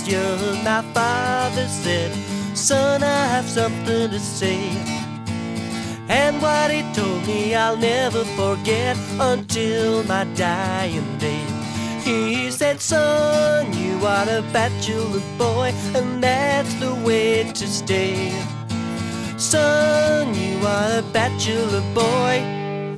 was young, my father said, son, I have something to say. And what he told me I'll never forget until my dying day. He said, son, you are a bachelor boy, and that's the way to stay. Son, you are a bachelor boy.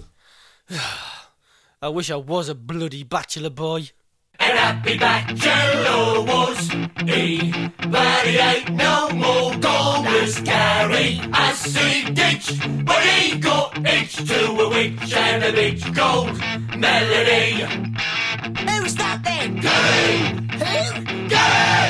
I wish I was a bloody bachelor boy. An happy bachelor was he, but he ain't no more gold as Gary as he ditch. But he got hitched to a witch and a bitch called Melody. Who's that then? Gary! Who? Gary!